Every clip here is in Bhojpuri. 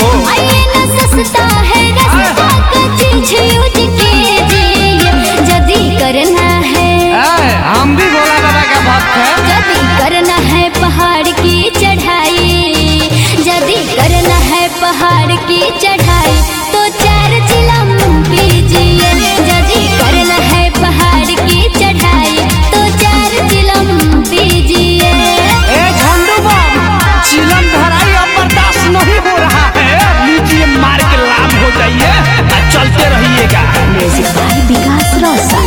हो। आइए ना सस्ता है रास्ता का चीज यूज कीजिए जदी करना है। हम भी भोला बाबा का भक्त है। जदी करना है पहाड़ की चढ़ाई, जदी करना है पहाड़ की चढ़ाई तो 4 चिलम पीजिए। जदी करना है पहाड़ की चढ़ाई तो 4 चिलम पीजिए। ए झंडू बाबा, चिलम धराई अब बर्दाश्त नहीं हो रहा है। लीजिए मार के लाभ हो जाइए और चलते रहिएगा। Music by Vikas Roshan.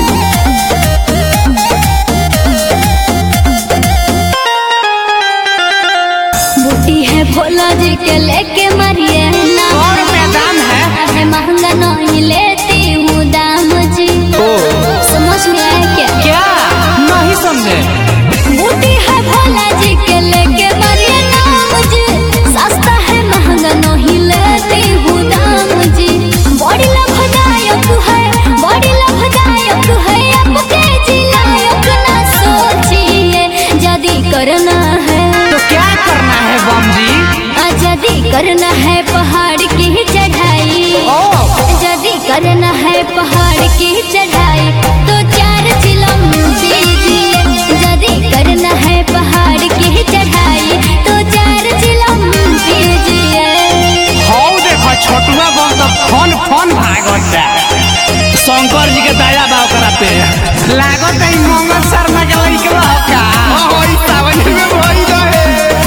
बूटी है भोला जी के लेके मारिए ना। और मैदान है महंगा नहीं लेती हूँ दाम जी। समझ में आया क्या? क्या नहीं समझे? बूटी है भोला जी के लेके मारिए नाम जी। सस्ता है महंगा नहीं लेती हूँ दाम जी। बड़ी लाभदायक है, बड़ी लाभदायक है। आपके जिलायक ना सोचिए जदी करना है तो क्या करना है बम जी? जदी करना है पहाड़ की चढ़ाई, जदी करना है पहाड़ की चढ़ाई तो 4 चिलम पीजिए। जदी करना है पहाड़ की चढ़ाई तो 4 चिलम पीजिए। हाँ देखो छोटुआ बम तो फोन भागत है। शंकर जी के दया भाव कराते हैं। लागत है मंगल शर्मा के लड़के का। और सावन में भई रहे।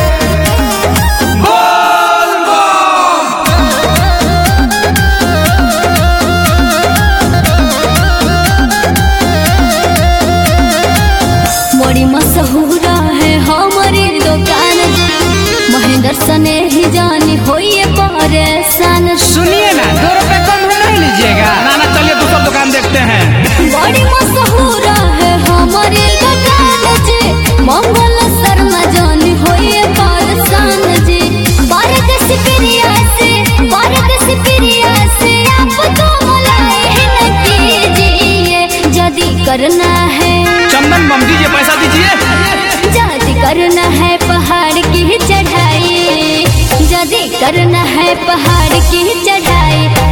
बड़ी मशहूर है हमारी दुकान, महेंद्र सने ही जानी होइए परेशान। सुनिए ना, 2 रुपए कम नहीं लीजिएगा? ना चलिए दूसरा दुकान देखते हैं। बड़ी मशहूर है हमारी दुकान जी, मंगल शर्मा जानी होइए परेशान जी। भारत से प्रिया से, भारत से प्रिया से आप तो मलाई न कीजिए। जदी करना है चंदन बम दीजिए, पैसा दीजिए। जदी करना है पहाड़ की चढ़ाई, जदी करना है पहाड़ की चढ़ाई